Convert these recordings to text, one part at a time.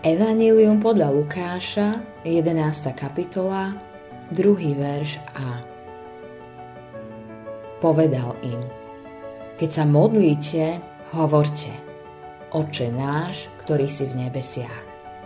Evanjelium podľa Lukáša, 11. kapitola, 2. verš a. Povedal im: Keď sa modlíte, hovorte: Otče náš, ktorý si v nebesiach.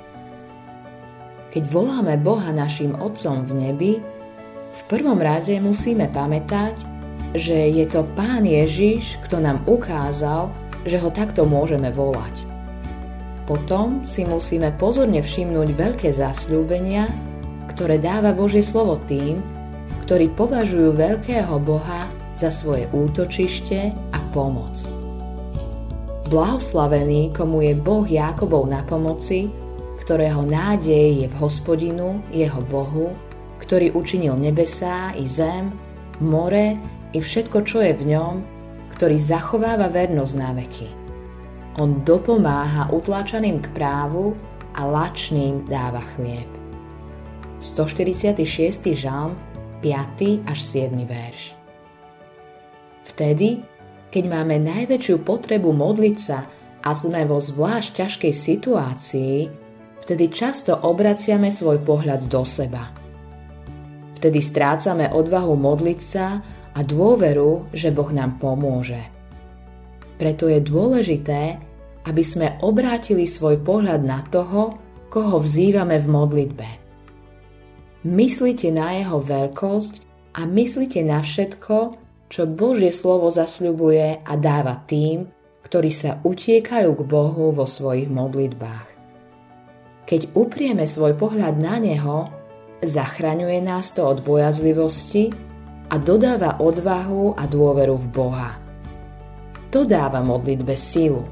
Keď voláme Boha naším Otcom v nebi, v prvom rade musíme pamätať, že je to Pán Ježiš, kto nám ukázal, že ho takto môžeme volať. Potom si musíme pozorne všimnúť veľké zasľúbenia, ktoré dáva Božie slovo tým, ktorí považujú veľkého Boha za svoje útočište a pomoc. Blahoslavený, komu je Boh Jákobov na pomoci, ktorého nádej je v Hospodinu, jeho Bohu, ktorý učinil nebesá i zem, more i všetko, čo je v ňom, ktorý zachováva vernosť na veky. On dopomáha utláčaným k právu a lačným dáva chlieb. 146. žalm, 5. až 7. verš. Vtedy, keď máme najväčšiu potrebu modliť sa a sme vo zvlášť ťažkej situácii, vtedy často obraciame svoj pohľad do seba. Vtedy strácame odvahu modliť sa a dôveru, že Boh nám pomôže. Preto je dôležité, aby sme obrátili svoj pohľad na toho, koho vzývame v modlitbe. Myslite na jeho veľkosť a myslite na všetko, čo Božie slovo zasľubuje a dáva tým, ktorí sa utiekajú k Bohu vo svojich modlitbách. Keď uprieme svoj pohľad na neho, zachraňuje nás to od bojazlivosti a dodáva odvahu a dôveru v Boha. To dáva modlitbe silu.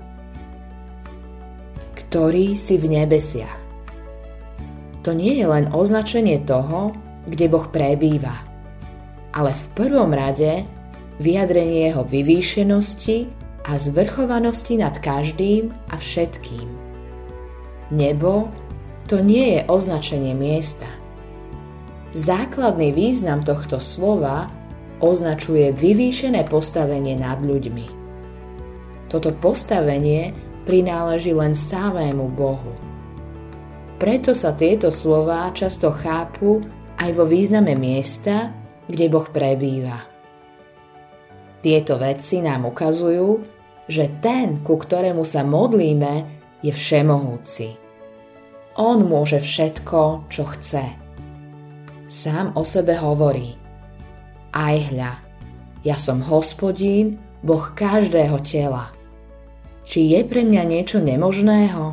Ktorý si v nebesiach. To nie je len označenie toho, kde Boh prebýva, ale v prvom rade vyjadrenie jeho vyvýšenosti a zvrchovanosti nad každým a všetkým. Nebo to nie je označenie miesta. Základný význam tohto slova označuje vyvýšené postavenie nad ľuďmi. Toto postavenie prináleží len samému Bohu. Preto sa tieto slová často chápu aj vo význame miesta, kde Boh prebýva. Tieto veci nám ukazujú, že ten, ku ktorému sa modlíme, je všemohúci. On môže všetko, čo chce. Sám o sebe hovorí: Aj hľa, ja som Hospodín, Boh každého tela. Či je pre mňa niečo nemožného?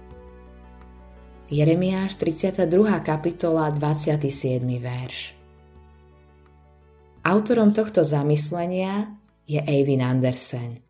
Jeremiáš 32. kapitola 27. verš. Autorom tohto zamyslenia je Eivind Andersen.